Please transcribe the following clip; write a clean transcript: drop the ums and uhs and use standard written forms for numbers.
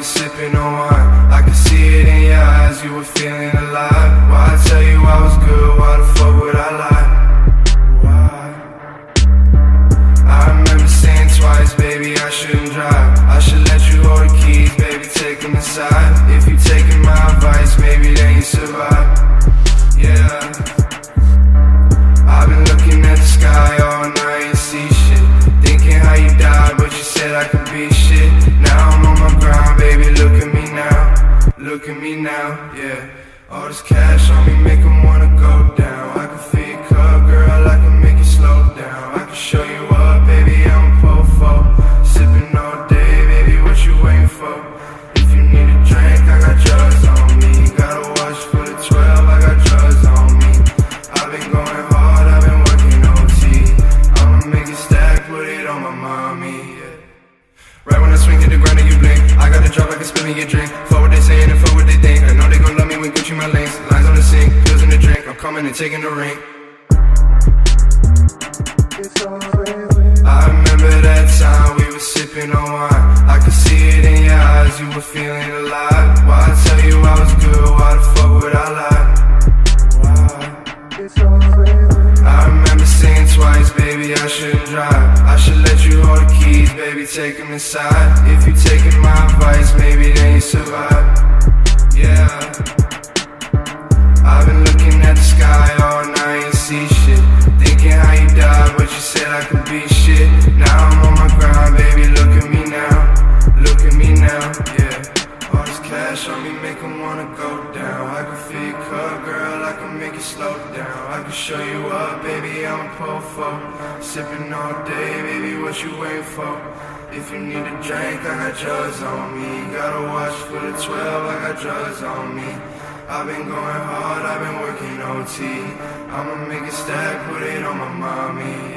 was sipping on wine. I could see it in your eyes, you were feeling alive. Why I tell you I was good, why the fuck would I lie? Why? I remember saying twice, baby, I shouldn't drive. I should let you hold the keys, baby, take them aside. If you taking my advice, maybe then you survive. Yeah, I've been looking at the sky all night and see shit, thinking how you died, but you said I could be shit. Now I'm on my grind, baby, look at me now. Look at me now, yeah. All this cash on me make 'em wanna go down. I can feel your cup, girl, I can make it slow down. I can show you up, baby, I'm a po-fo. Sipping all day, baby, what you waiting for? If you need a drink, I got drugs on me. Gotta watch for the 12, I got drugs on me. I've been going hard, I've been working OT. I'ma make it stack, put it on my mommy, yeah. Right when I swing to the ground and you blink, I got a drop, I can spill me your drink. Fuck what they saying and fuck what they think. I know they gon' love me when Gucci my links. Lines on the sink, pills in the drink. I'm coming and taking the ring. I remember that time we were sipping on wine. I could see it in your eyes, you were feeling alive. Why I tell you I was good, why the fuck would I lie? I remember saying twice, baby, I shouldn't drive. I should let you hold the keys, baby, take them inside. If you taking my advice, maybe then you survive. Yeah, I've been looking at the sky all night and see shit, thinking how you died, but you said I could be shit. Now I'm on my grind, baby, look at me now. Look at me now, yeah. All this cash on me make 'em wanna go down. I can feel your cup, girl, I can make it slow down. I can show you up, baby, I'm a po-fo. Sipping all day, baby, what you waiting for? If you need a drink, I got drugs on me. Gotta watch for the 12, I got drugs on me. I've been going hard, I've been working OT. I'ma make it stack, put it on my mommy.